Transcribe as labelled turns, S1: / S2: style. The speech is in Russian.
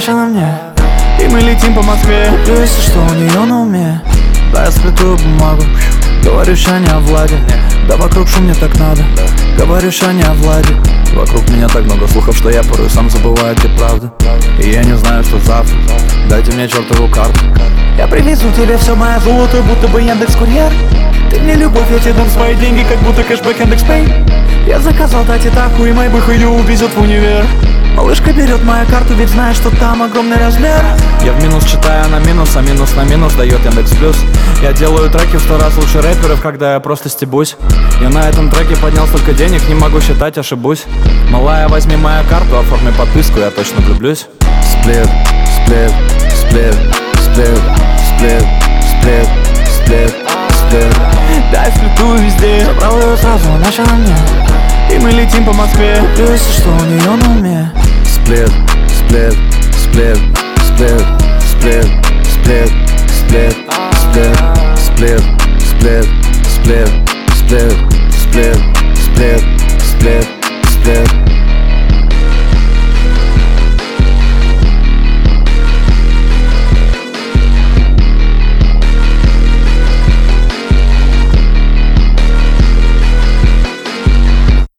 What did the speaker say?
S1: наша на мне. И мы летим по Москве. Куплю, если что, у нее на уме. Да, я сплетую бумагу. Говорю, ща не о Владе. Да вокруг шум, мне так надо. Говорю, ща не о Владе. Вокруг меня так много слухов, что я порой сам забываю, где правда. И я не знаю, что завтра. Дайте мне чертову карту. Я привезу тебе все мое золото, будто бы Яндекс.Курьер. Ты мне любовь, я тебе дам свои деньги, как будто кэшбэк Яндекс.Пэй. Я заказал тати таку, и мой бых ее увезет в универ. Малышка берет мою карту, ведь знает, что там огромный размер. Я в минус читаю, а на минус, а минус на минус дает Яндекс Плюс. Я делаю треки в 100 раз лучше рэперов, когда я просто стебусь. Я на этом треке поднял столько денег, не могу считать, ошибусь. Малая, возьми мою карту, оформи подписку, я точно влюблюсь. Сплит, сплит, сплит, сплит, сплит, сплит, сплит, сплит. Да, я сплитую везде. Забрал ее сразу, начал на мне. И мы летим по Москве. Куплю, если что, у нее на уме. Сплит, сплит, сплит, сплит, сплит.